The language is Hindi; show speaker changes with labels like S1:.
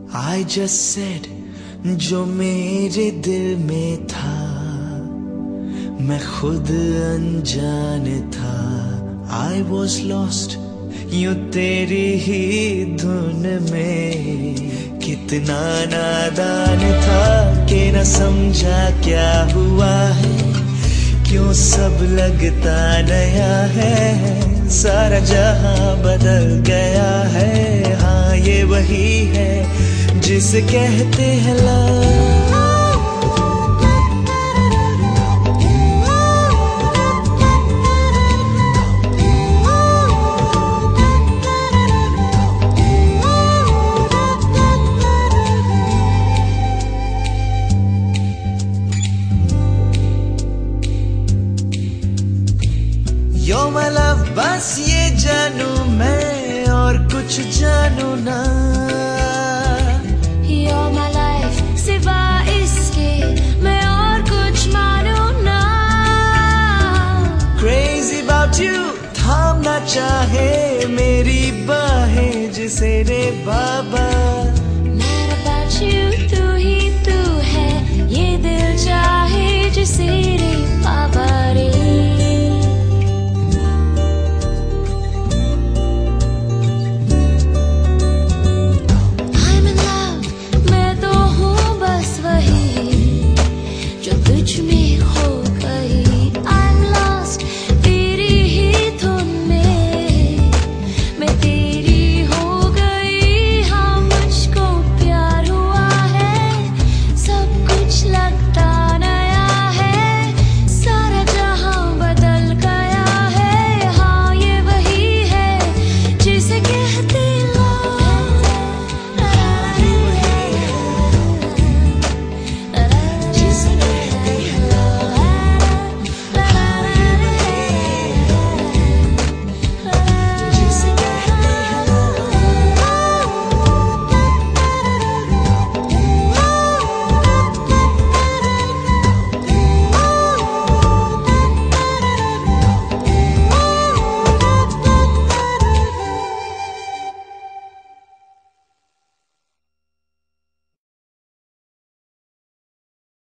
S1: I just said जो मेरे दिल में था, मैं खुद अनजान था। I was lost यूं तेरी ही धुन में, कितना नादान था कि न समझा क्या हुआ है, क्यों सब लगता नया है, सारा जहां बदल गया है। हाँ ये वही है जिसे कहते हैं लव। You're my love बस ये जानू मैं और कुछ जानू ना।
S2: You're my life सिवा इसके मैं और कुछ मानू ना।
S1: Crazy about you थामना चाहे मेरी बाहें, जिसे रे बाबा